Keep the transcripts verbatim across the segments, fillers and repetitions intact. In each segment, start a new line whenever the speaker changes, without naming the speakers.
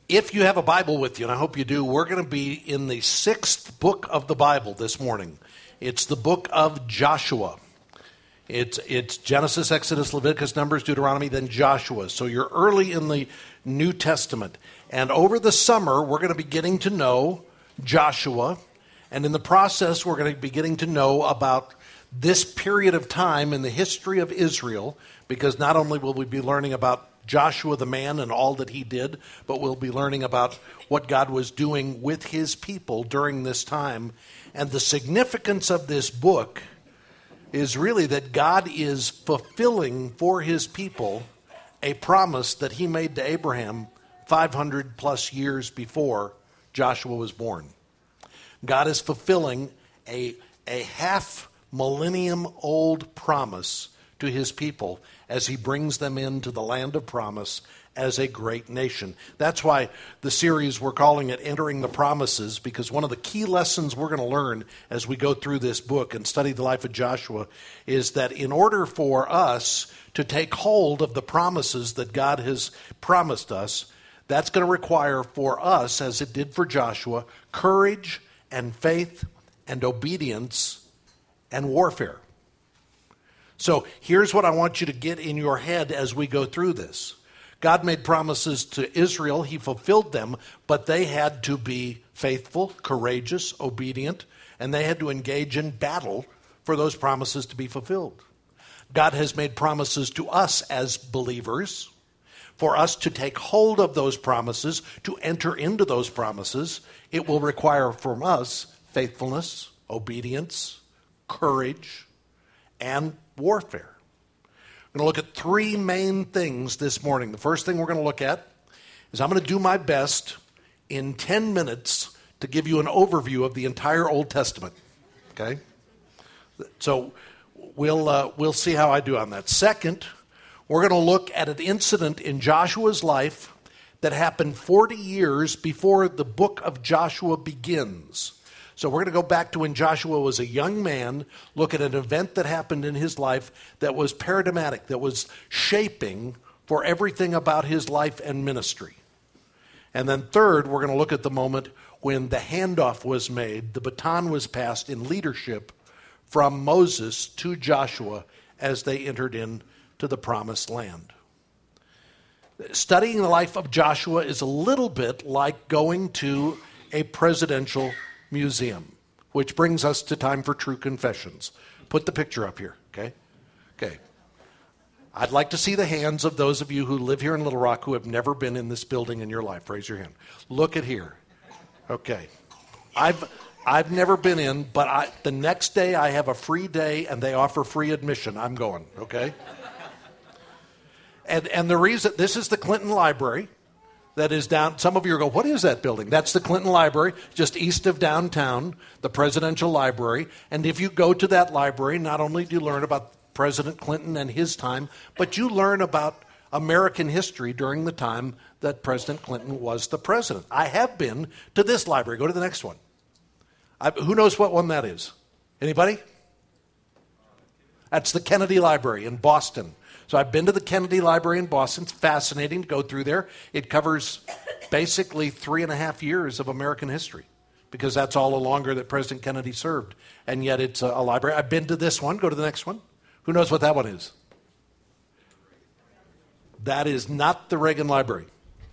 If you have a Bible with you, and I hope you do, we're going to be in the sixth book of the Bible this morning. It's the book of Joshua. It's it's Genesis, Exodus, Leviticus, Numbers, Deuteronomy, then Joshua. So you're early in the New Testament. And over the summer, we're going to be getting to know Joshua. And in the process, we're going to be getting to know about this period of time in the history of Israel, because not only will we be learning about Joshua the man and all that he did, but we'll be learning about what God was doing with his people during this time. And the significance of this book is really that God is fulfilling for his people a promise that he made to Abraham five hundred plus years before Joshua was born. God is fulfilling a, a half millennium old promise to his people as he brings them into the land of promise as a great nation. That's why the series, we're calling it Entering the Promises, because one of the key lessons we're going to learn as we go through this book and study the life of Joshua is that in order for us to take hold of the promises that God has promised us, that's going to require for us, as it did for Joshua, courage and faith and obedience and warfare. So here's what I want you to get in your head as we go through this. God made promises to Israel. He fulfilled them, but they had to be faithful, courageous, obedient, and they had to engage in battle for those promises to be fulfilled. God has made promises to us as believers. For us to take hold of those promises, to enter into those promises, it will require from us faithfulness, obedience, courage, and warfare. We're going to look at three main things this morning. The first thing we're going to look at is I'm going to do my best in ten minutes to give you an overview of the entire Old Testament. Okay? So we'll uh, we'll see how I do on that. Second, we're going to look at an incident in Joshua's life that happened forty years before the book of Joshua begins. So we're going to go back to when Joshua was a young man, look at an event that happened in his life that was paradigmatic, that was shaping for everything about his life and ministry. And then third, we're going to look at the moment when the handoff was made, the baton was passed in leadership from Moses to Joshua as they entered into the promised land. Studying the life of Joshua is a little bit like going to a presidential museum, which brings us to time for true confessions. Put the picture up here, okay? Okay. I'd like to see the hands of those of you who live here in Little Rock who have never been in this building in your life. Raise your hand. Look at here. Okay. I've I've never been in, but I, the next day I have a free day and they offer free admission. I'm going, okay? And and the reason, this is the Clinton Library. That is down, some of you are going, what is that building? That's the Clinton Library, just east of downtown, the Presidential Library. And if you go to that library, not only do you learn about President Clinton and his time, but you learn about American history during the time that President Clinton was the president. I have been to this library. Go to the next one. I, who knows what one that is? Anybody? That's the Kennedy Library in Boston. So I've been to the Kennedy Library in Boston. It's fascinating to go through there. It covers basically three and a half years of American history because that's all the longer that President Kennedy served. And yet it's a, a library. I've been to this one. Go to the next one. Who knows what that one is? That is not the Reagan Library.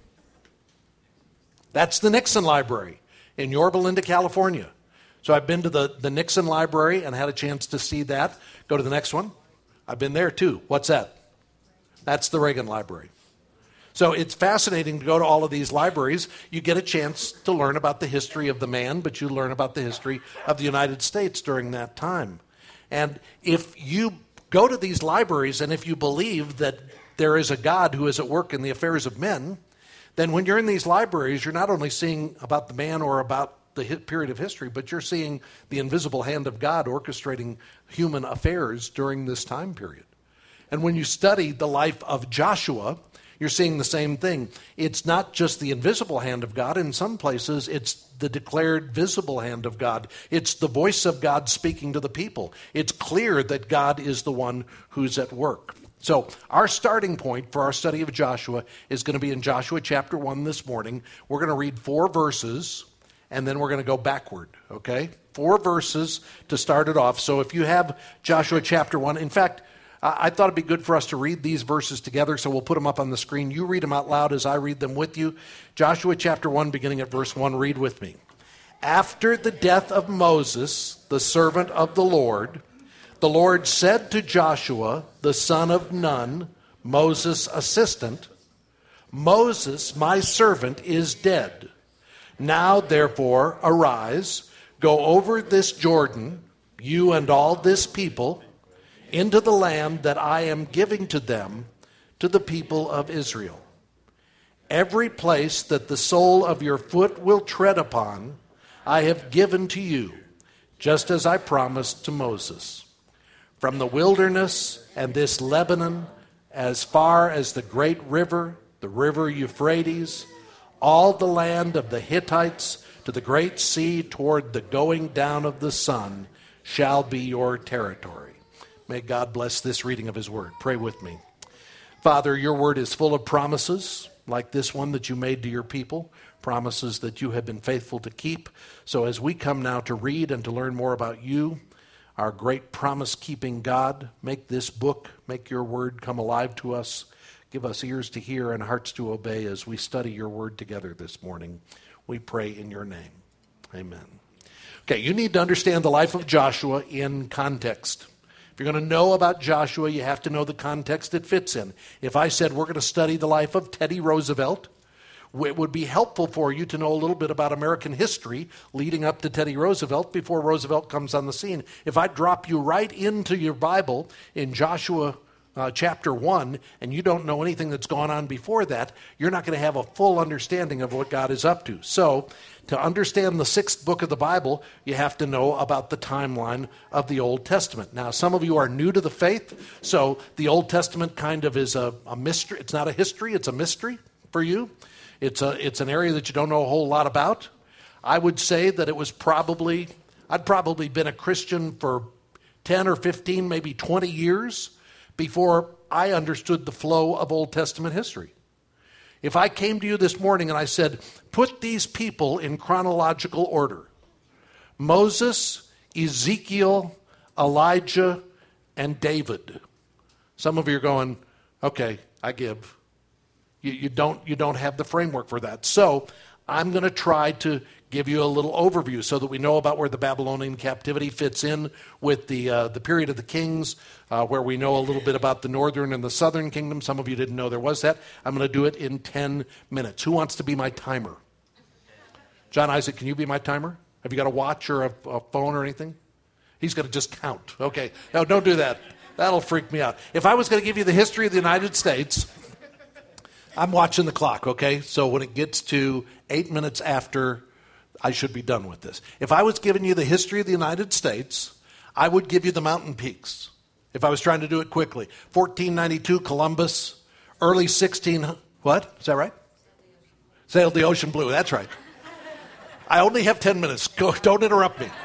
That's the Nixon Library in Yorba Linda, California. So I've been to the, the Nixon Library and had a chance to see that. Go to the next one. I've been there too. What's that? That's the Reagan Library. So it's fascinating to go to all of these libraries. You get a chance to learn about the history of the man, but you learn about the history of the United States during that time. And if you go to these libraries and if you believe that there is a God who is at work in the affairs of men, then when you're in these libraries, you're not only seeing about the man or about the period of history, but you're seeing the invisible hand of God orchestrating human affairs during this time period. And when you study the life of Joshua, you're seeing the same thing. It's not just the invisible hand of God. In some places, it's the declared visible hand of God. It's the voice of God speaking to the people. It's clear that God is the one who's at work. So our starting point for our study of Joshua is going to be in Joshua chapter one this morning. We're going to read four verses, and then we're going to go backward, okay? Four verses to start it off. So if you have Joshua chapter one, in fact, I thought it'd be good for us to read these verses together, so we'll put them up on the screen. You read them out loud as I read them with you. Joshua chapter one, beginning at verse one, read with me. After the death of Moses, the servant of the Lord, the Lord said to Joshua, the son of Nun, Moses' assistant, Moses, my servant, is dead. Now, therefore, arise, go over this Jordan, you and all this people, into the land that I am giving to them, to the people of Israel. Every place that the sole of your foot will tread upon, I have given to you, just as I promised to Moses. From the wilderness and this Lebanon, as far as the great river, the river Euphrates, all the land of the Hittites to the great sea toward the going down of the sun shall be your territory. May God bless this reading of his word. Pray with me. Father, your word is full of promises like this one that you made to your people, promises that you have been faithful to keep. So as we come now to read and to learn more about you, our great promise-keeping God, make this book, make your word come alive to us. Give us ears to hear and hearts to obey as we study your word together this morning. We pray in your name. Amen. Okay, you need to understand the life of Joshua in context. If you're going to know about Joshua, you have to know the context it fits in. If I said we're going to study the life of Teddy Roosevelt, it would be helpful for you to know a little bit about American history leading up to Teddy Roosevelt before Roosevelt comes on the scene. If I drop you right into your Bible in Joshua uh, chapter one and you don't know anything that's gone on before that, you're not going to have a full understanding of what God is up to. So, to understand the sixth book of the Bible, you have to know about the timeline of the Old Testament. Now, some of you are new to the faith, so the Old Testament kind of is a, a mystery. It's not a history, it's a mystery for you. It's a it's an area that you don't know a whole lot about. I would say that it was probably, I'd probably been a Christian for ten or fifteen, maybe twenty years before I understood the flow of Old Testament history. If I came to you this morning and I said, put these people in chronological order, Moses, Ezekiel, Elijah, and David. Some of you are going, okay, I give. You, you don't, you don't have the framework for that. So I'm going to try to give you a little overview so that we know about where the Babylonian captivity fits in with the uh, the period of the kings, uh, where we know a little bit about the northern and the southern kingdom. Some of you didn't know there was that. I'm going to do it in ten minutes. Who wants to be my timer? John Isaac, can you be my timer? Have you got a watch or a, a phone or anything? He's going to just count. Okay. No, don't do that. That'll freak me out. If I was going to give you the history of the United States, I'm watching the clock, okay? So when it gets to eight minutes after, I should be done with this. If I was giving you the history of the United States, I would give you the mountain peaks. If I was trying to do it quickly. fourteen ninety-two, Columbus. Early sixteen, what? Is that right? Sailed the ocean blue. That's right. I only have ten minutes. Go, don't interrupt me.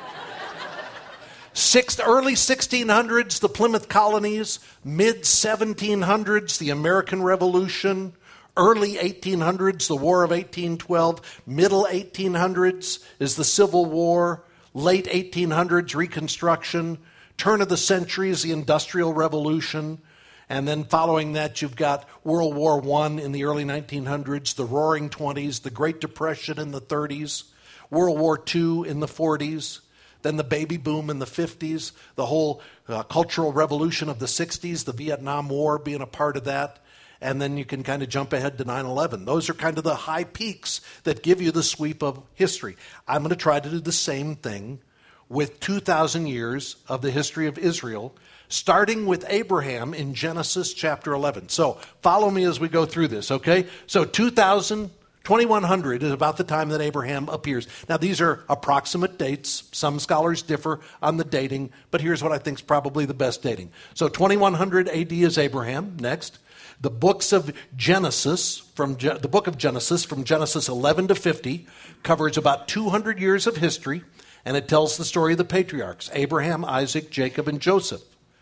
Sixth, early sixteen hundreds, the Plymouth colonies. Mid seventeen hundreds, the American Revolution. Early eighteen hundreds, the War of eighteen twelve. Middle eighteen hundreds is the Civil War. Late eighteen hundreds, Reconstruction. Turn of the century is the Industrial Revolution. And then following that, you've got World War One in the early nineteen hundreds, the Roaring Twenties, the Great Depression in the thirties, World War Two in the forties, then the baby boom in the fifties, the whole uh, Cultural Revolution of the sixties, the Vietnam War being a part of that. And then you can kind of jump ahead to nine eleven. Those are kind of the high peaks that give you the sweep of history. I'm going to try to do the same thing with two thousand years of the history of Israel, starting with Abraham in Genesis chapter eleven. So follow me as we go through this, okay? So two thousand, twenty-one hundred is about the time that Abraham appears. Now, these are approximate dates. Some scholars differ on the dating, but here's what I think is probably the best dating. So twenty-one hundred A D is Abraham. Next. The books of Genesis, from Ge- the book of Genesis, from Genesis eleven to fifty, covers about two hundred years of history, and it tells the story of the patriarchs, Abraham, Isaac, Jacob, and Joseph.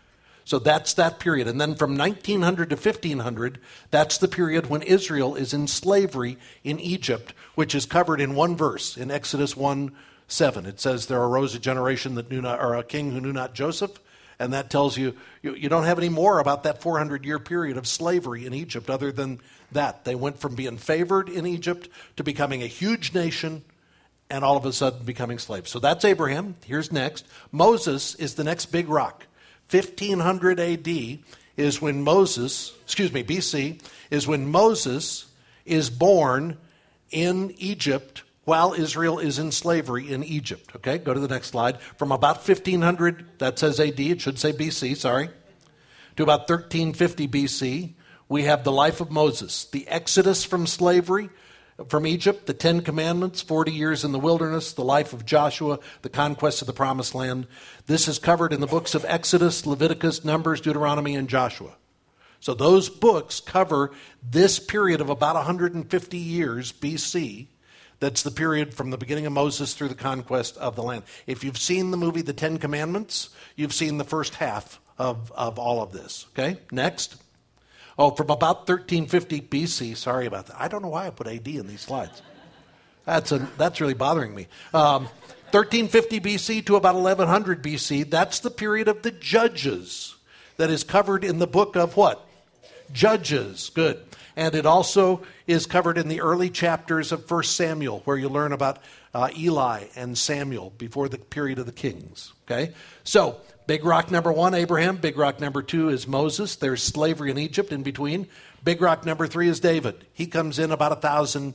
So that's that period. And then from nineteen hundred to fifteen hundred, that's the period when Israel is in slavery in Egypt, which is covered in one verse in Exodus one seven. It says, there arose a generation that knew not, or a king who knew not Joseph. And that tells you, you, you don't have any more about that four hundred year period of slavery in Egypt other than that. They went from being favored in Egypt to becoming a huge nation and all of a sudden becoming slaves. So that's Abraham. Here's next. Moses is the next big rock. fifteen hundred A D is when Moses, excuse me, B C, is when Moses is born in Egypt while Israel is in slavery in Egypt. Okay, go to the next slide. From about fifteen hundred, that says A D, it should say B C, sorry, to about thirteen fifty B C, we have the life of Moses, the exodus from slavery from Egypt, the Ten Commandments, forty years in the wilderness, the life of Joshua, the conquest of the Promised Land. This is covered in the books of Exodus, Leviticus, Numbers, Deuteronomy, and Joshua. So those books cover this period of about one hundred fifty years B C. That's the period from the beginning of Moses through the conquest of the land. If you've seen the movie The Ten Commandments, you've seen the first half of, of all of this. Okay, next. Oh, from about thirteen fifty B C, sorry about that. I don't know why I put A D in these slides. That's a, that's really bothering me. Um, thirteen fifty B C to about eleven hundred B C, that's the period of the Judges that is covered in the book of what? Judges. Good. And it also is covered in the early chapters of First Samuel, where you learn about uh, Eli and Samuel before the period of the kings. Okay? So, big rock number one, Abraham. Big rock number two is Moses. There's slavery in Egypt in between. Big rock number three is David. He comes in about one thousand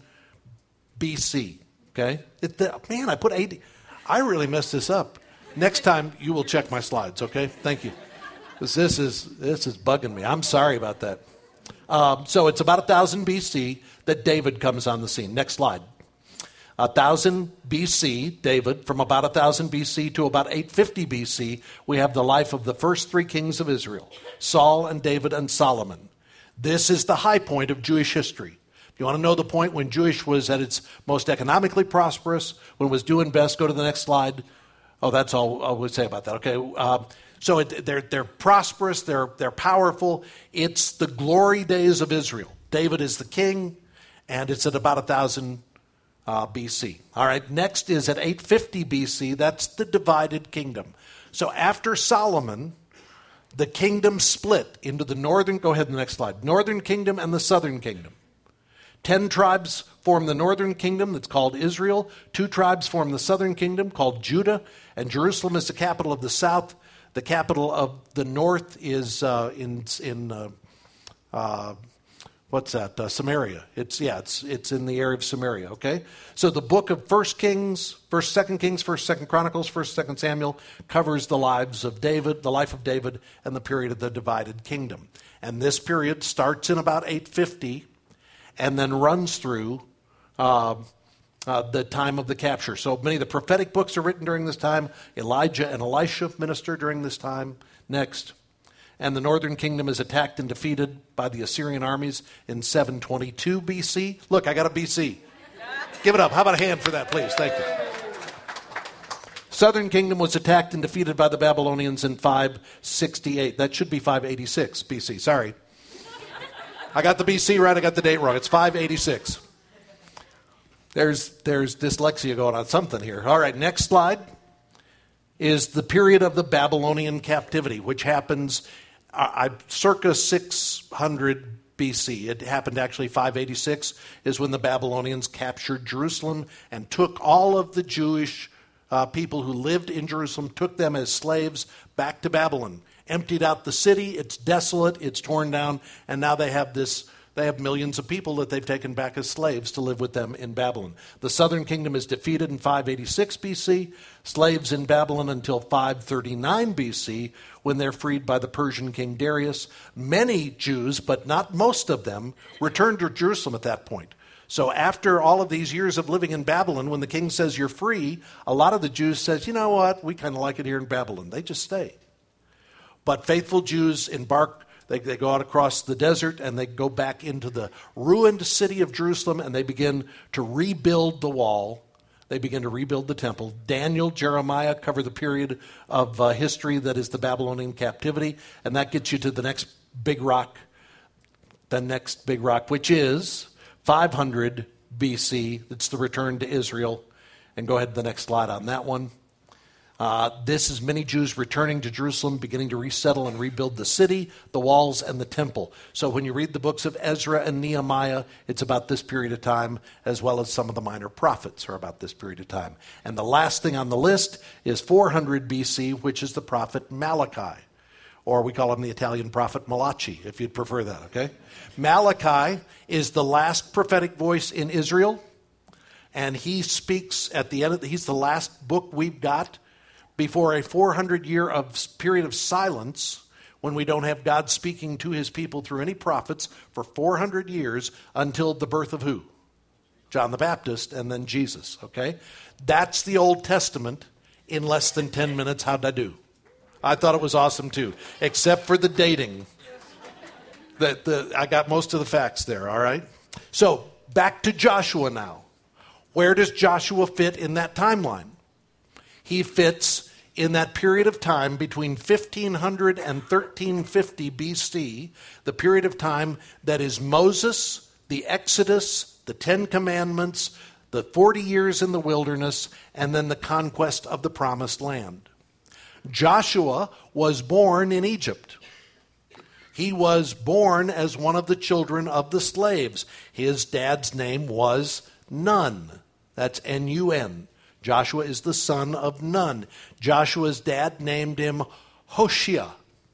B C. Okay? It, the, man, I put eighty. I really messed this up. Next time, you will check my slides, okay? Thank you. This, this, is, this is bugging me. I'm sorry about that. Um, so it's about one thousand B C that David comes on the scene. Next slide. one thousand B C, David, from about one thousand B C to about eight fifty B C, we have the life of the first three kings of Israel, Saul and David and Solomon. This is the high point of Jewish history. If you want to know the point when Jewish was at its most economically prosperous, when it was doing best, go to the next slide. Oh, that's all I would say about that. Okay, uh, so it, they're they're prosperous, they're they're powerful. It's the glory days of Israel. David is the king, and it's at about one thousand Uh, B C. All right, next is at eight fifty B C. That's the divided kingdom. So after Solomon, the kingdom split into the northern, go ahead to the next slide, northern kingdom and the southern kingdom. Ten tribes form the northern kingdom that's called Israel. Two tribes form the southern kingdom called Judah. And Jerusalem is the capital of the south. The capital of the north is uh, in, in uh, uh, What's that? Uh, Samaria. It's yeah. It's it's in the area of Samaria. Okay. So the book of First Kings, First Second Kings, First Second Chronicles, First Second Samuel covers the lives of David, the life of David, and the period of the divided kingdom. And this period starts in about eight fifty, and then runs through uh, uh, the time of the capture. So many of the prophetic books are written during this time. Elijah and Elisha minister during this time. Next. And the northern kingdom is attacked and defeated by the Assyrian armies in seven twenty-two B C. Look, I got a B C. Give it up. How about a hand for that, please? Thank you. Southern kingdom was attacked and defeated by the Babylonians in five sixty-eight. That should be five eighty-six B C. Sorry. I got the B C right. I got the date wrong. It's five eighty-six. There's, there's dyslexia going on something here. All right, next slide is the period of the Babylonian captivity, which happens uh, circa six hundred B C. It happened actually five eighty-six is when the Babylonians captured Jerusalem and took all of the Jewish uh, people who lived in Jerusalem, took them as slaves back to Babylon, emptied out the city. It's desolate, it's torn down, and now they have this. They have millions of people that they've taken back as slaves to live with them in Babylon. The southern kingdom is defeated in five eighty-six B C, slaves in Babylon until five thirty-nine B C, when they're freed by the Persian king Darius. Many Jews, but not most of them, returned to Jerusalem at that point. So after all of these years of living in Babylon, when the king says you're free, a lot of the Jews says, you know what, we kind of like it here in Babylon. They just stay. But faithful Jews embark. They, they go out across the desert and they go back into the ruined city of Jerusalem and they begin to rebuild the wall. they begin to rebuild the temple. Daniel, Jeremiah cover the period of uh, history that is the Babylonian captivity, and that gets you to the next big rock, the next big rock, which is five hundred B C. It's the return to Israel. And go ahead to the next slide on that one. Uh, this is many Jews returning to Jerusalem, beginning to resettle and rebuild the city, the walls, and the temple. So when you read the books of Ezra and Nehemiah, it's about this period of time, as well as some of the minor prophets are about this period of time. And the last thing on the list is four hundred B C, which is the prophet Malachi. Or we call him the Italian prophet Malachi, if you'd prefer that, okay? Malachi is the last prophetic voice in Israel, and he speaks at the end of the, he's the last book we've got before a four hundred year of period of silence, when we don't have God speaking to his people through any prophets for four hundred years, until the birth of who? John the Baptist, and then Jesus, okay? That's the Old Testament in less than ten minutes. How'd I do? I thought it was awesome too, except for the dating. The, the, I got most of the facts there, all right? So, back to Joshua now. Where does Joshua fit in that timeline? He fits in that period of time between fifteen hundred and thirteen fifty B C, the period of time that is Moses, the Exodus, the Ten Commandments, the forty years in the wilderness, and then the conquest of the Promised Land. Joshua was born in Egypt. He was born as one of the children of the slaves. His dad's name was Nun. That's N U N. Joshua is the son of Nun. Joshua's dad named him Hoshea.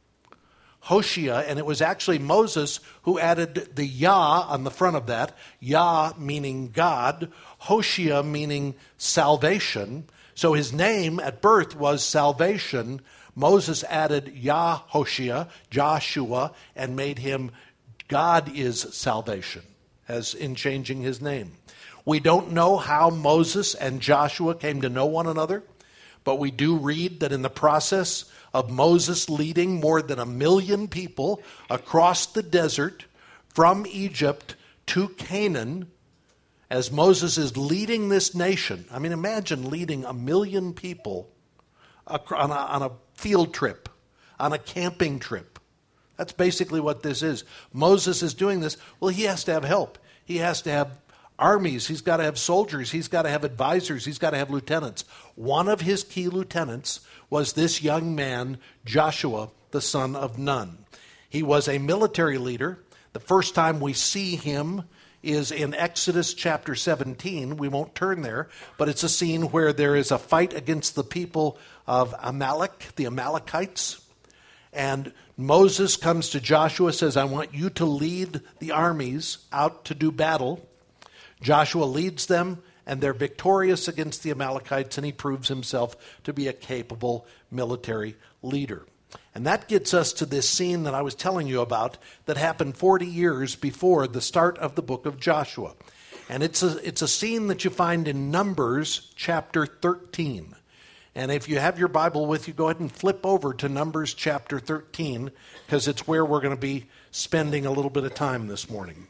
Hoshea, and it was actually Moses who added the Yah on the front of that. Yah meaning God, Hoshea meaning salvation. So his name at birth was Salvation. Moses added Yah-Hoshea, Joshua, and made him God is salvation, as in changing his name. We don't know how Moses and Joshua came to know one another, but we do read that in the process of Moses leading more than a million people across the desert from Egypt to Canaan, as Moses is leading this nation. I mean, imagine leading a million people on a, on a field trip, on a camping trip. That's basically what this is. Moses is doing this. Well, he has to have help. He has to have armies. He's got to have soldiers. He's got to have advisors. He's got to have lieutenants. One of his key lieutenants was this young man, Joshua, the son of Nun. He was a military leader. The first time we see him is in Exodus chapter seventeen. We won't turn there, but it's a scene where there is a fight against the people of Amalek, the Amalekites. And Moses comes to Joshua, says, I want you to lead the armies out to do battle. Joshua leads them, and they're victorious against the Amalekites, and he proves himself to be a capable military leader. And that gets us to this scene that I was telling you about that happened forty years before the start of the book of Joshua. And it's a, it's a scene that you find in Numbers chapter thirteen. And if you have your Bible with you, go ahead and flip over to Numbers chapter thirteen, because it's where we're going to be spending a little bit of time this morning.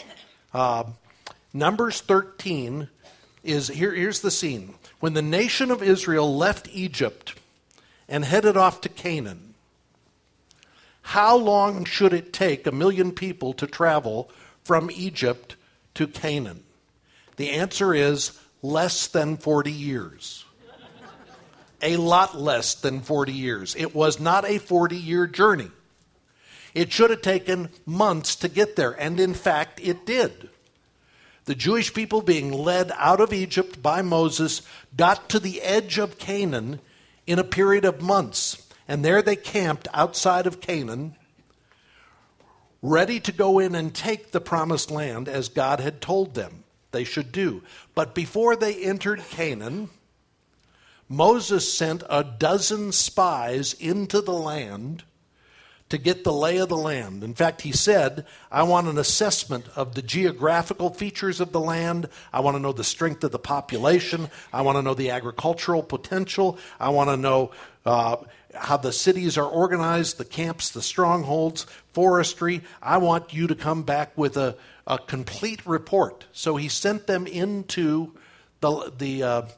Uh, Numbers thirteen is, here, here's the scene. When the nation of Israel left Egypt and headed off to Canaan, how long should it take a million people to travel from Egypt to Canaan? The answer is less than forty years. A lot less than forty years. It was not a forty-year journey. It should have taken months to get there, and in fact, it did. The Jewish people being led out of Egypt by Moses got to the edge of Canaan in a period of months. And there they camped outside of Canaan, ready to go in and take the promised land as God had told them they should do. But before they entered Canaan, Moses sent a dozen spies into the land to get the lay of the land. In fact, he said, I want an assessment of the geographical features of the land. I want to know the strength of the population. I want to know the agricultural potential. I want to know uh, how the cities are organized, the camps, the strongholds, forestry. I want you to come back with a, a complete report. So he sent them into the, the uh,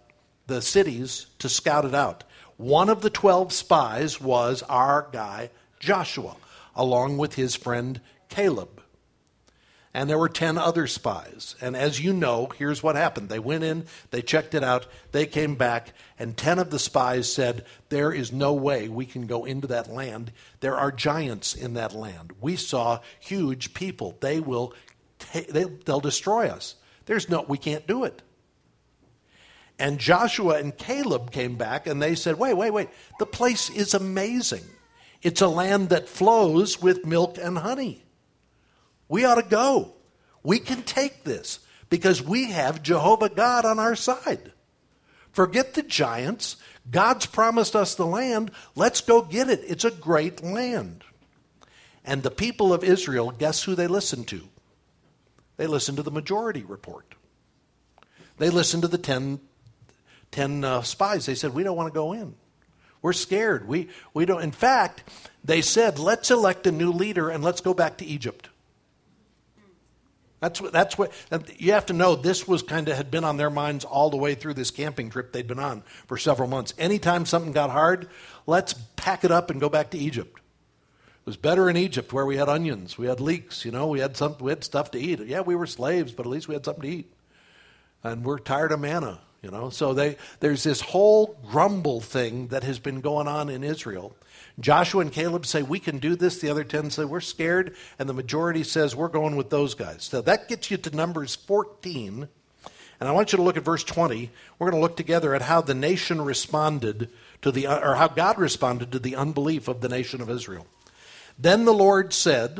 the cities to scout it out. One of the twelve spies was our guy Joshua, along with his friend Caleb. And there were ten other spies. And as you know, here's what happened. They went in, they checked it out, they came back, and ten of the spies said, there is no way we can go into that land. There are giants in that land. We saw huge people. They will, ta- they, they'll destroy us. There's no, we can't do it. And Joshua and Caleb came back and they said, wait, wait, wait. The place is amazing. It's a land that flows with milk and honey. We ought to go. We can take this because we have Jehovah God on our side. Forget the giants. God's promised us the land. Let's go get it. It's a great land. And the people of Israel, guess who they listened to? They listened to the majority report. They listened to the ten, ten uh, spies. They said, we don't want to go in. We're scared. We, we don't. In fact, they said, let's elect a new leader and let's go back to Egypt. That's what, that's what, you have to know this was kind of had been on their minds all the way through this camping trip they'd been on for several months. Anytime something got hard, let's pack it up and go back to Egypt. It was better in Egypt where we had onions, we had leeks, you know, we had some, we had stuff to eat. Yeah, we were slaves, but at least we had something to eat. And we're tired of manna, you know. So they, there's this whole grumble thing that has been going on in Israel. Joshua and Caleb say, we can do this. The other ten say, we're scared. And the majority says, we're going with those guys. So that gets you to Numbers fourteen. And I want you to look at verse twenty. We're going to look together at how the nation responded to the, or how God responded to the unbelief of the nation of Israel. Then the Lord said,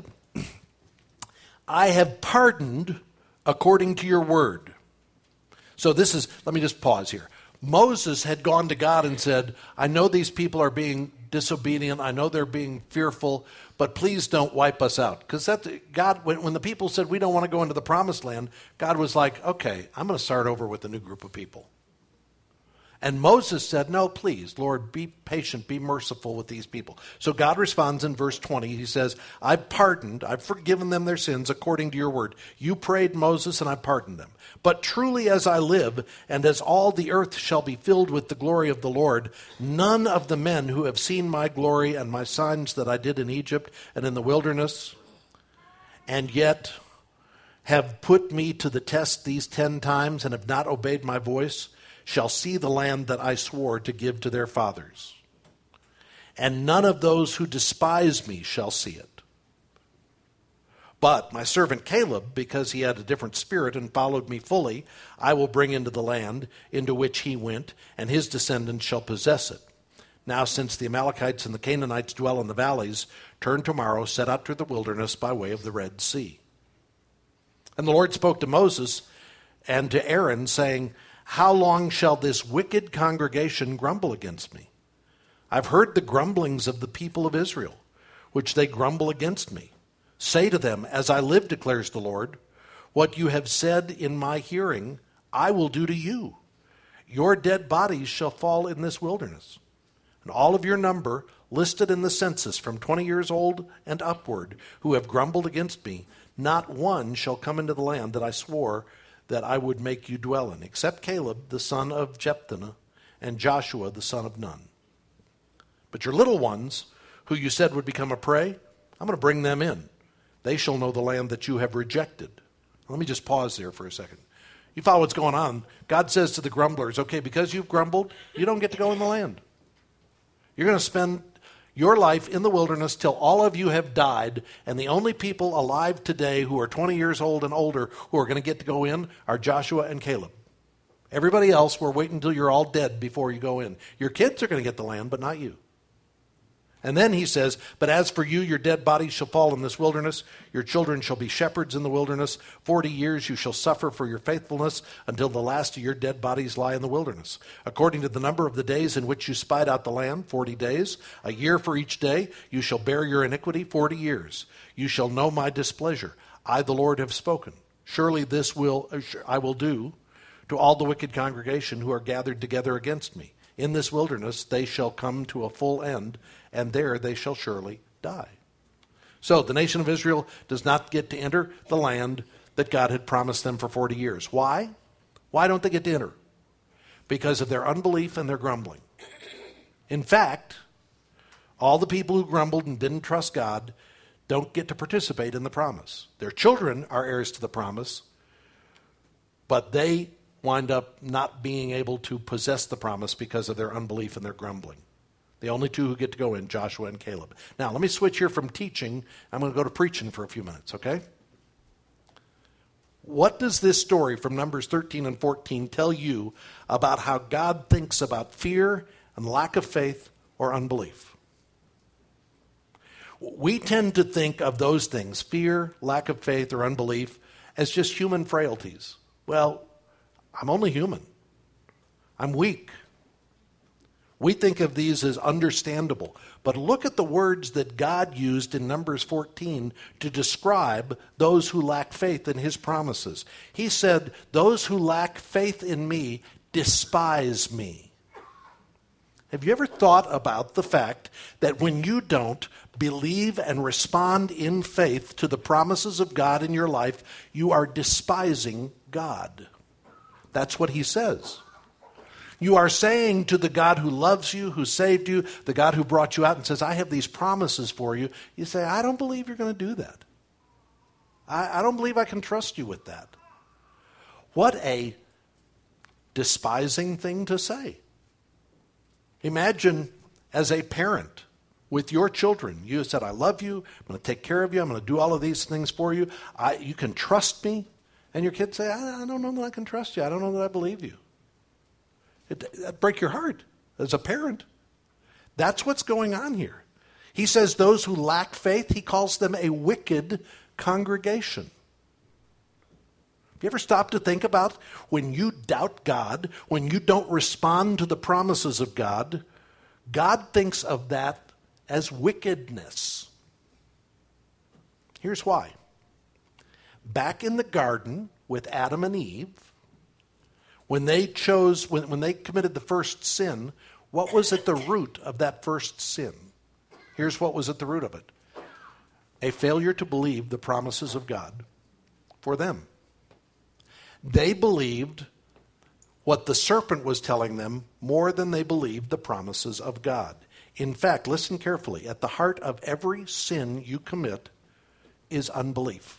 I have pardoned according to your word. So this is, let me just pause here. Moses had gone to God and said, I know these people are being disobedient. I know they're being fearful, but please don't wipe us out. Because that God, when, when the people said we don't want to go into the promised land, God was like, okay, I'm going to start over with a new group of people. And Moses said, no, please, Lord, be patient, be merciful with these people. So God responds in verse twenty. He says, I've pardoned, I've forgiven them their sins according to your word. You prayed, Moses, and I pardoned them. But truly as I live, and as all the earth shall be filled with the glory of the Lord, none of the men who have seen my glory and my signs that I did in Egypt and in the wilderness, and yet have put me to the test these ten times and have not obeyed my voice, shall see the land that I swore to give to their fathers. And none of those who despise me shall see it. But my servant Caleb, because he had a different spirit and followed me fully, I will bring into the land into which he went, and his descendants shall possess it. Now, since the Amalekites and the Canaanites dwell in the valleys, turn tomorrow, set out to the wilderness by way of the Red Sea. And the Lord spoke to Moses and to Aaron, saying, how long shall this wicked congregation grumble against me? I've heard the grumblings of the people of Israel, which they grumble against me. Say to them, as I live, declares the Lord, what you have said in my hearing, I will do to you. Your dead bodies shall fall in this wilderness. And all of your number, listed in the census from twenty years old and upward, who have grumbled against me, not one shall come into the land that I swore that I would make you dwell in, except Caleb, the son of Jephunneh, and Joshua, the son of Nun. But your little ones, who you said would become a prey, I'm going to bring them in. They shall know the land that you have rejected. Let me just pause there for a second. You follow what's going on. God says to the grumblers, okay, because you've grumbled, you don't get to go in the land. You're going to spend your life in the wilderness till all of you have died, and the only people alive today who are twenty years old and older who are going to get to go in are Joshua and Caleb. Everybody else, we're waiting until you're all dead before you go in. Your kids are going to get the land, but not you. And then he says, but as for you, your dead bodies shall fall in this wilderness. Your children shall be shepherds in the wilderness. Forty years you shall suffer for your faithfulness until the last of your dead bodies lie in the wilderness. According to the number of the days in which you spied out the land, forty days, a year for each day, you shall bear your iniquity forty years. You shall know my displeasure. I, the Lord, have spoken. Surely this will I will do to all the wicked congregation who are gathered together against me. In this wilderness they shall come to a full end, and there they shall surely die. So the nation of Israel does not get to enter the land that God had promised them for forty years. Why? Why don't they get to enter? because of their unbelief and their grumbling. In fact, all the people who grumbled and didn't trust God don't get to participate in the promise. Their children are heirs to the promise, but they wind up not being able to possess the promise because of their unbelief and their grumbling. The only two who get to go in, Joshua and Caleb. Now, let me switch here from teaching. I'm going to go to preaching for a few minutes, okay? What does this story from Numbers thirteen and fourteen tell you about how God thinks about fear and lack of faith or unbelief? We tend to think of those things, fear, lack of faith, or unbelief, as just human frailties. Well, I'm only human. I'm weak. We think of these as understandable. But look at the words that God used in Numbers fourteen to describe those who lack faith in his promises. He said, "Those who lack faith in me despise me." Have you ever thought about the fact that when you don't believe and respond in faith to the promises of God in your life, you are despising God? That's what he says. You are saying to the God who loves you, who saved you, the God who brought you out and says, I have these promises for you. You say, I don't believe you're going to do that. I, I don't believe I can trust you with that. What a despising thing to say. Imagine as a parent with your children, you said, I love you, I'm going to take care of you, I'm going to do all of these things for you. I, you can trust me. And your kids say, I, I don't know that I can trust you. I don't know that I believe you. It, that'd break your heart as a parent. That's what's going on here. He says those who lack faith, he calls them a wicked congregation. Have you ever stopped to think about when you doubt God, when you don't respond to the promises of God, God thinks of that as wickedness. Here's why. Back in the garden with Adam and Eve, when they chose, when, when they committed the first sin, what was at the root of that first sin? Here's what was at the root of it. A failure to believe the promises of God for them. They believed what the serpent was telling them more than they believed the promises of God. In fact, listen carefully. At the heart of every sin you commit is unbelief.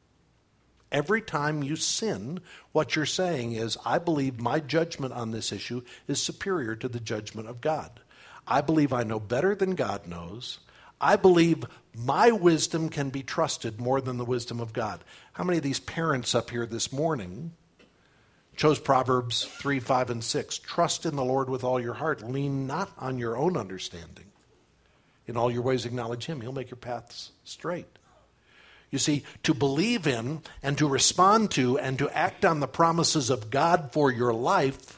Every time you sin, what you're saying is, I believe my judgment on this issue is superior to the judgment of God. I believe I know better than God knows. I believe my wisdom can be trusted more than the wisdom of God. How many of these parents up here this morning chose Proverbs three, five, and six? Trust in the Lord with all your heart. Lean not on your own understanding. In all your ways acknowledge him. He'll make your paths straight. You see, to believe in and to respond to and to act on the promises of God for your life,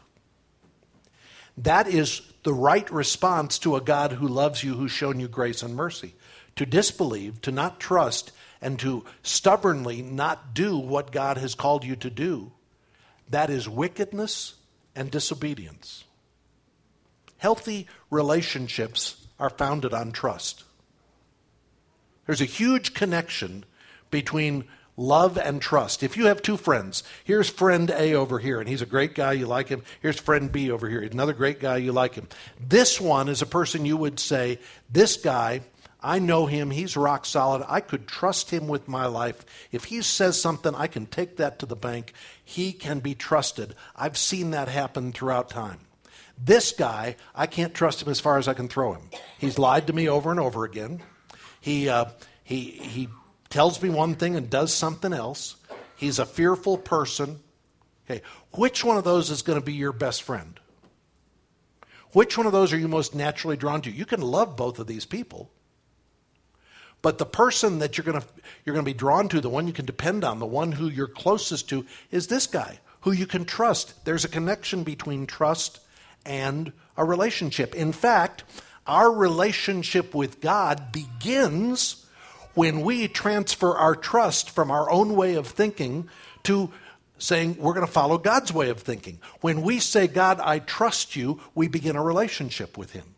that is the right response to a God who loves you, who's shown you grace and mercy. To disbelieve, to not trust, and to stubbornly not do what God has called you to do, that is wickedness and disobedience. Healthy relationships are founded on trust. There's a huge connection between love and trust. If you have two friends, here's friend A over here, and he's a great guy, you like him. Here's friend B over here, another great guy, you like him. This one is a person you would say, this guy, I know him, he's rock solid, I could trust him with my life. If he says something, I can take that to the bank. He can be trusted. I've seen that happen throughout time. This guy, I can't trust him as far as I can throw him. He's lied to me over and over again. He, uh, he, he tells me one thing and does something else. He's a fearful person. Okay, which one of those is going to be your best friend? Which one of those are you most naturally drawn to? You can love both of these people, but the person that you're going to you're going to be drawn to, the one you can depend on, the one who you're closest to, is this guy who you can trust. There's a connection between trust and a relationship. In fact, our relationship with God begins when we transfer our trust from our own way of thinking to saying we're going to follow God's way of thinking. When we say, God, I trust you, we begin a relationship with him.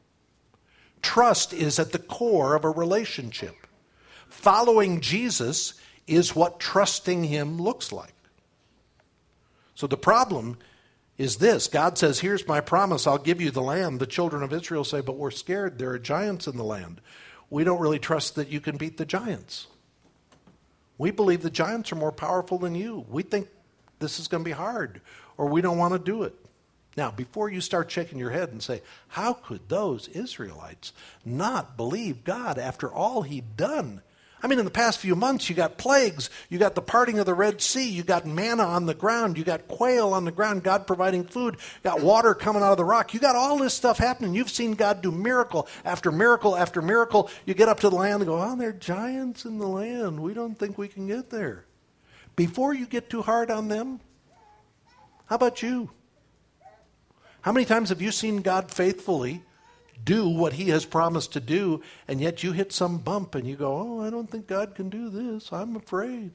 Trust is at the core of a relationship. Following Jesus is what trusting him looks like. So the problem is this. God says, here's my promise, I'll give you the land. The children of Israel say, but we're scared. There are giants in the land. We don't really trust that you can beat the giants. We believe the giants are more powerful than you. We think this is going to be hard, or we don't want to do it. Now, before you start shaking your head and say, how could those Israelites not believe God after all he'd done? I mean, in the past few months, you got plagues, you got the parting of the Red Sea, you got manna on the ground, you got quail on the ground, God providing food, you got water coming out of the rock. You got all this stuff happening. You've seen God do miracle after miracle after miracle. You get up to the land and go, oh, there are giants in the land. We don't think we can get there. Before you get too hard on them, how about you? How many times have you seen God faithfully do what he has promised to do, and yet you hit some bump and you go, oh, I don't think God can do this. I'm afraid.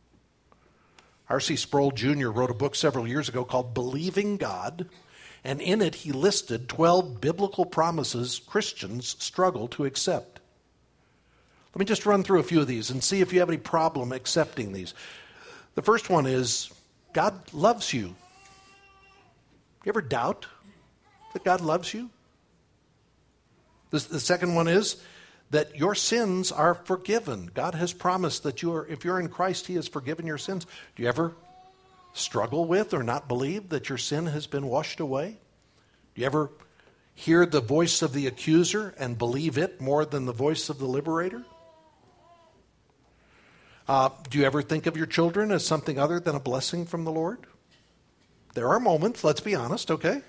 R C Sproul Junior wrote a book several years ago called Believing God, and in it he listed twelve biblical promises Christians struggle to accept. Let me just run through a few of these and see if you have any problem accepting these. The first one is, God loves you. You ever doubt that God loves you? The, the second one is that your sins are forgiven. God has promised that you are, if you're in Christ, he has forgiven your sins. Do you ever struggle with or not believe that your sin has been washed away? Do you ever hear the voice of the accuser and believe it more than the voice of the liberator? Uh, do you ever think of your children as something other than a blessing from the Lord? There are moments, let's be honest, okay?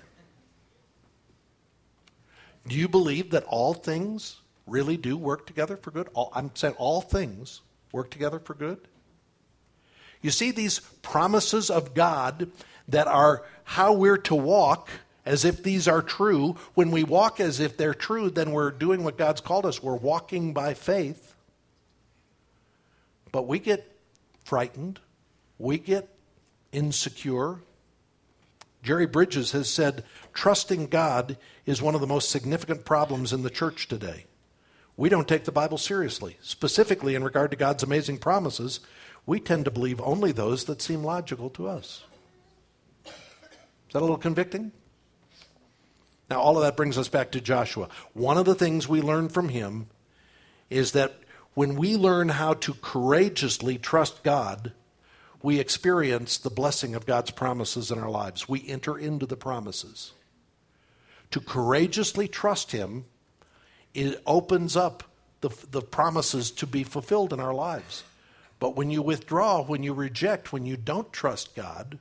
Do you believe that all things really do work together for good? All, I'm saying all things work together for good. You see these promises of God that are how we're to walk as if these are true. When we walk as if they're true, then we're doing what God's called us. We're walking by faith. But we get frightened. We get insecure. Jerry Bridges has said, trusting God is one of the most significant problems in the church today. We don't take the Bible seriously. Specifically in regard to God's amazing promises, we tend to believe only those that seem logical to us. Is that a little convicting? Now, all of that brings us back to Joshua. One of the things we learn from him is that when we learn how to courageously trust God, we experience the blessing of God's promises in our lives. We enter into the promises. To courageously trust him, it opens up the, the promises to be fulfilled in our lives. But when you withdraw, when you reject, when you don't trust God,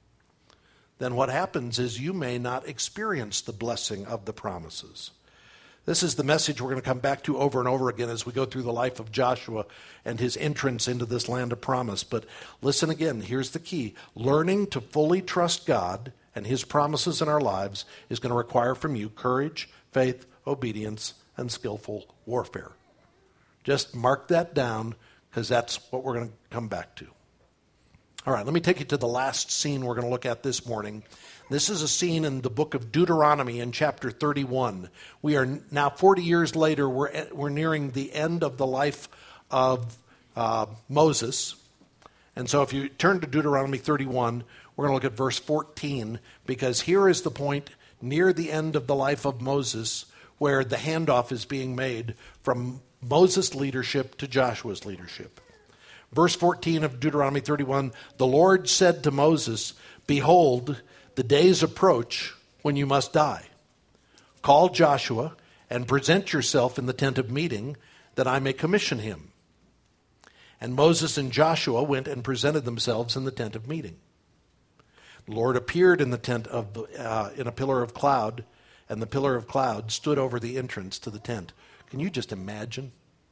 then what happens is you may not experience the blessing of the promises. This is the message we're going to come back to over and over again as we go through the life of Joshua and his entrance into this land of promise. But listen again, here's the key. Learning to fully trust God and his promises in our lives is going to require from you courage, faith, obedience, and skillful warfare. Just mark that down because that's what we're going to come back to. All right, let me take you to the last scene we're going to look at this morning. This is a scene in the book of Deuteronomy in chapter thirty-one. We are now forty years later, we're, we're nearing the end of the life of uh, Moses. And so if you turn to Deuteronomy thirty-one, we're going to look at verse fourteen, because here is the point near the end of the life of Moses where the handoff is being made from Moses' leadership to Joshua's leadership. Verse fourteen of Deuteronomy thirty-one, the Lord said to Moses, behold, the days approach when you must die. Call Joshua and present yourself in the tent of meeting, that I may commission him. And Moses and Joshua went and presented themselves in the tent of meeting. The Lord appeared in the tent of the, uh, in a pillar of cloud, and the pillar of cloud stood over the entrance to the tent. Can you just imagine?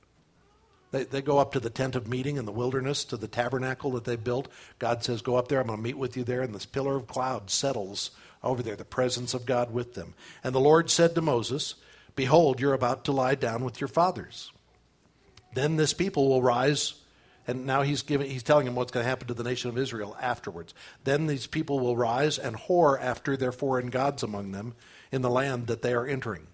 They, they go up to the tent of meeting in the wilderness, to the tabernacle that they built. God says, go up there, I'm going to meet with you there. And this pillar of cloud settles over there, the presence of God with them. And the Lord said to Moses, behold, you're about to lie down with your fathers. Then this people will rise. And now he's giving, he's telling him what's going to happen to the nation of Israel afterwards. Then these people will rise and whore after their foreign gods among them in the land that they are entering.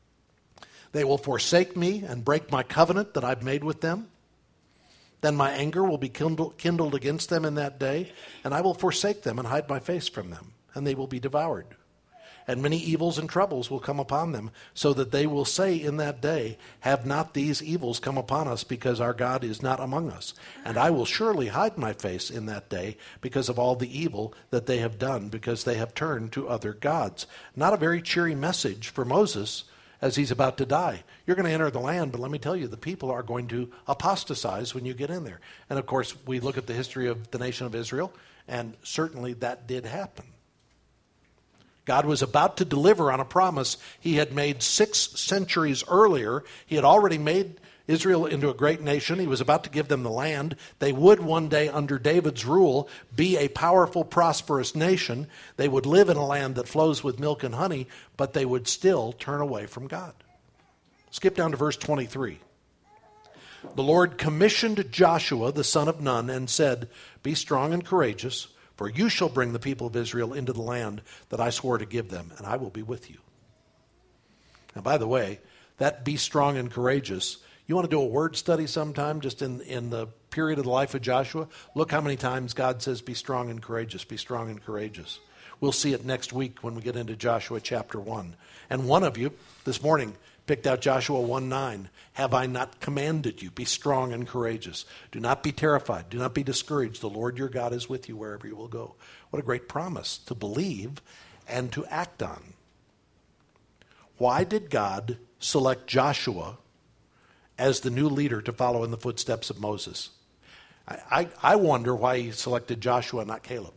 They will forsake me and break my covenant that I've made with them. Then my anger will be kindled, kindled against them in that day, and I will forsake them and hide my face from them. and they will be devoured. And many evils and troubles will come upon them, so that they will say in that day, have not these evils come upon us, because our God is not among us? And I will surely hide my face in that day, because of all the evil that they have done, because they have turned to other gods. Not a very cheery message for Moses as he's about to die. You're going to enter the land, but let me tell you, the people are going to apostatize when you get in there. And of course, we look at the history of the nation of Israel, and certainly that did happen. God was about to deliver on a promise he had made six centuries earlier. He had already made Israel into a great nation. He was about to give them the land. They would one day, under David's rule, be a powerful, prosperous nation. They would live in a land that flows with milk and honey, but they would still turn away from God. Skip down to verse twenty-three. The Lord commissioned Joshua, the son of Nun, and said, "Be strong and courageous, for you shall bring the people of Israel into the land that I swore to give them, and I will be with you." Now, by the way, that "be strong and courageous," you want to do a word study sometime, just in, in the period of the life of Joshua? Look how many times God says, "Be strong and courageous, be strong and courageous." We'll see it next week when we get into Joshua chapter one. And one of you this morning picked out Joshua one nine. "Have I not commanded you? Be strong and courageous. Do not be terrified. Do not be discouraged. The Lord your God is with you wherever you will go." What a great promise to believe and to act on. Why did God select Joshua as the new leader to follow in the footsteps of Moses? I, I, I wonder why he selected Joshua, not Caleb.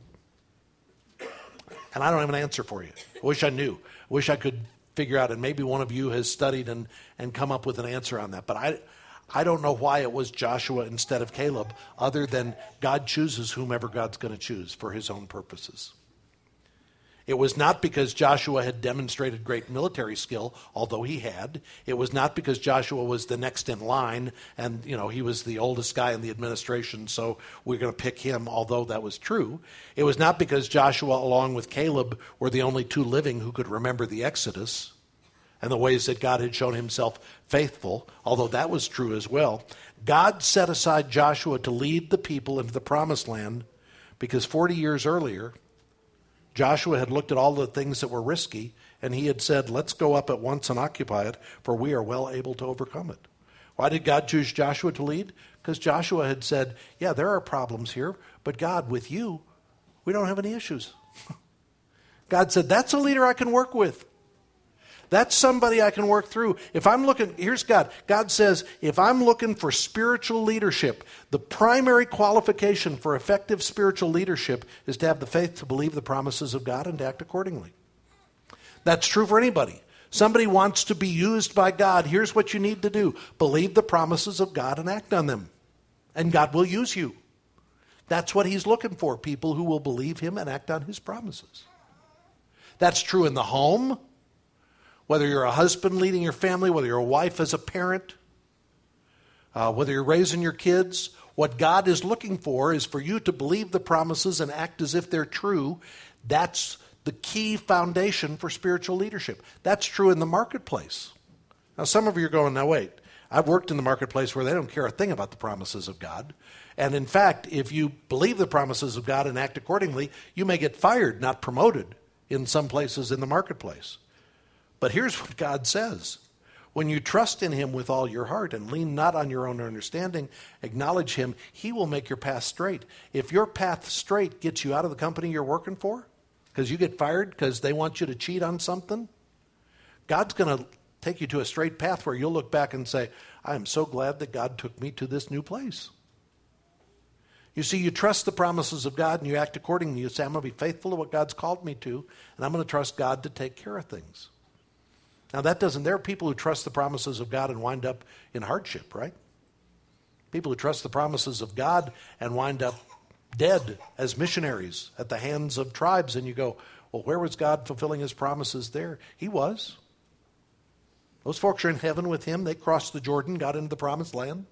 And I don't have an answer for you. I wish I knew. I wish I could figure out, and maybe one of you has studied and, and come up with an answer on that. But I, I don't know why it was Joshua instead of Caleb, other than God chooses whomever God's going to choose for his own purposes. It was not because Joshua had demonstrated great military skill, although he had. It was not because Joshua was the next in line and, you know, he was the oldest guy in the administration, so we're going to pick him, although that was true. It was not because Joshua, along with Caleb, were the only two living who could remember the Exodus and the ways that God had shown himself faithful, although that was true as well. God set aside Joshua to lead the people into the promised land because forty years earlier, Joshua had looked at all the things that were risky, and he had said, "Let's go up at once and occupy it, for we are well able to overcome it." Why did God choose Joshua to lead? Because Joshua had said, "Yeah, there are problems here, but God, with you, we don't have any issues." God said, "That's a leader I can work with. That's somebody I can work through." If I'm looking, here's God. God says, if I'm looking for spiritual leadership, the primary qualification for effective spiritual leadership is to have the faith to believe the promises of God and to act accordingly. That's true for anybody. Somebody wants to be used by God. Here's what you need to do. Believe the promises of God and act on them. And God will use you. That's what he's looking for, people who will believe him and act on his promises. That's true in the home. Whether you're a husband leading your family, whether you're a wife as a parent, uh, whether you're raising your kids, what God is looking for is for you to believe the promises and act as if they're true. That's the key foundation for spiritual leadership. That's true in the marketplace. Now, some of you are going, now wait, I've worked in the marketplace where they don't care a thing about the promises of God. And in fact, if you believe the promises of God and act accordingly, you may get fired, not promoted, in some places in the marketplace. But here's what God says. When you trust in him with all your heart and lean not on your own understanding, acknowledge him, he will make your path straight. If your path straight gets you out of the company you're working for, because you get fired because they want you to cheat on something, God's going to take you to a straight path where you'll look back and say, I am so glad that God took me to this new place. You see, you trust the promises of God and you act accordingly. You say, I'm going to be faithful to what God's called me to, and I'm going to trust God to take care of things. Now, that doesn't, there are people who trust the promises of God and wind up in hardship, right? People who trust the promises of God and wind up dead as missionaries at the hands of tribes. And you go, well, where was God fulfilling his promises there? He was. Those folks are in heaven with him. They crossed the Jordan, got into the promised land.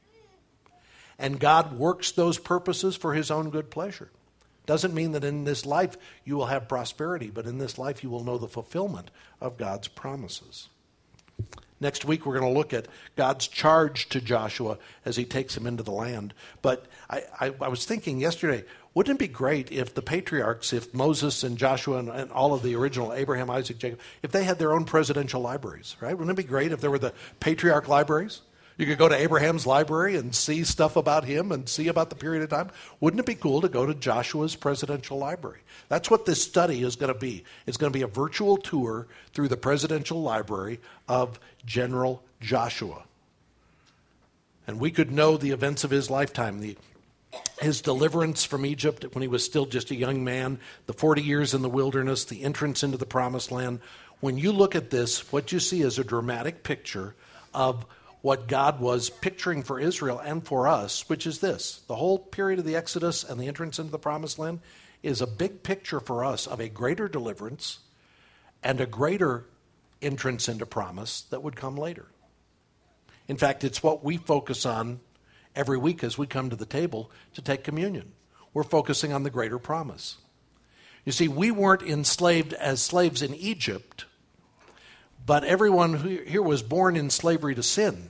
And God works those purposes for his own good pleasure. Doesn't mean that in this life you will have prosperity, but in this life you will know the fulfillment of God's promises. Next week we're going to look at God's charge to Joshua as he takes him into the land. But I, I, I was thinking yesterday, Wouldn't it be great if the patriarchs, if Moses and Joshua and, and all of the original Abraham, Isaac, Jacob, if they had their own presidential libraries, right? Wouldn't it be great if there were the patriarch libraries? You could go to Abraham's library and see stuff about him and see about the period of time. Wouldn't it be cool to go to Joshua's presidential library? That's what this study is going to be. It's going to be a virtual tour through the presidential library of General Joshua. And we could know the events of his lifetime, the, his deliverance from Egypt when he was still just a young man, the forty years in the wilderness, the entrance into the promised land. When you look at this, what you see is a dramatic picture of what God was picturing for Israel and for us, which is this. The whole period of the Exodus and the entrance into the promised land is a big picture for us of a greater deliverance and a greater entrance into promise that would come later. In fact, it's what we focus on every week as we come to the table to take communion. We're focusing on the greater promise. You see, we weren't enslaved as slaves in Egypt, but everyone who here was born in slavery to sin.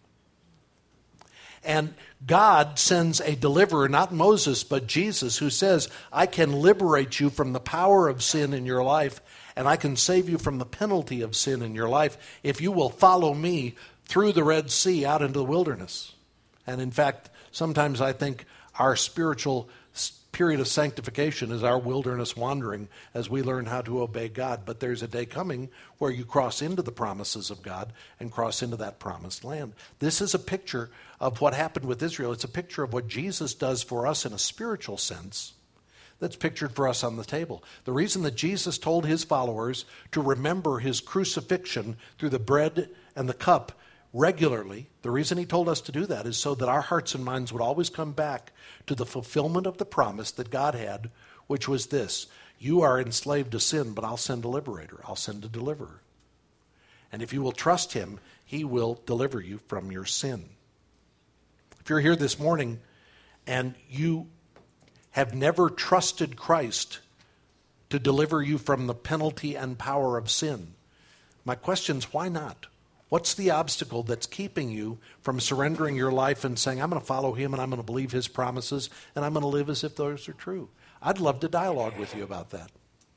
And God sends a deliverer, not Moses, but Jesus, who says, I can liberate you from the power of sin in your life, and I can save you from the penalty of sin in your life if you will follow me through the Red Sea out into the wilderness. And in fact, sometimes I think our spiritual period of sanctification is our wilderness wandering as we learn how to obey God. But there's a day coming where you cross into the promises of God and cross into that promised land. This is a picture of what happened with Israel. It's a picture of what Jesus does for us in a spiritual sense that's pictured for us on the table. The reason that Jesus told his followers to remember his crucifixion through the bread and the cup regularly, the reason he told us to do that is so that our hearts and minds would always come back to the fulfillment of the promise that God had, which was this: you are enslaved to sin, but I'll send a liberator. I'll send a deliverer. And if you will trust him, he will deliver you from your sin. If you're here this morning and you have never trusted Christ to deliver you from the penalty and power of sin, my question is, why not? What's the obstacle that's keeping you from surrendering your life and saying, I'm going to follow him and I'm going to believe his promises and I'm going to live as if those are true? I'd love to dialogue with you about that.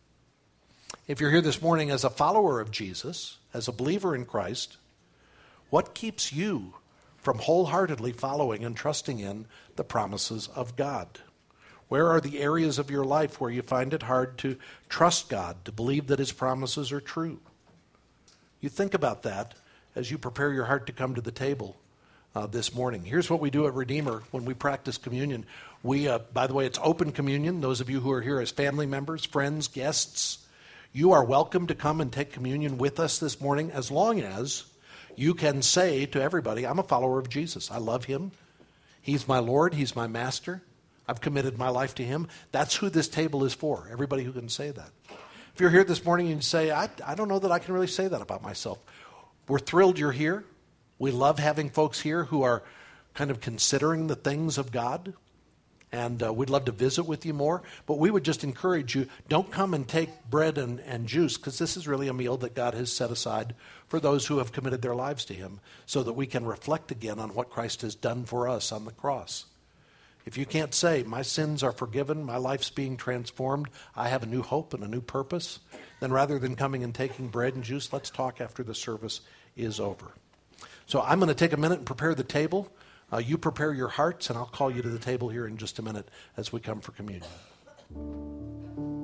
If you're here this morning as a follower of Jesus, as a believer in Christ, what keeps you from wholeheartedly following and trusting in the promises of God? Where are the areas of your life where you find it hard to trust God, to believe that his promises are true? You think about that as you prepare your heart to come to the table uh, this morning. Here's what we do at Redeemer when we practice communion. We, uh, by the way, it's open communion. Those of you who are here as family members, friends, guests, you are welcome to come and take communion with us this morning as long as you can say to everybody, I'm a follower of Jesus. I love him. He's my Lord. He's my master. I've committed my life to him. That's who this table is for, everybody who can say that. If you're here this morning and you say, I, I don't know that I can really say that about myself, we're thrilled you're here. We love having folks here who are kind of considering the things of God, and uh, we'd love to visit with you more. But we would just encourage you, don't come and take bread and, and juice, because this is really a meal that God has set aside for those who have committed their lives to him, so that we can reflect again on what Christ has done for us on the cross. If you can't say, my sins are forgiven, my life's being transformed, I have a new hope and a new purpose, then rather than coming and taking bread and juice, let's talk after the service is over. So I'm going to take a minute and prepare the table. Uh, you prepare your hearts, and I'll call you to the table here in just a minute as we come for communion.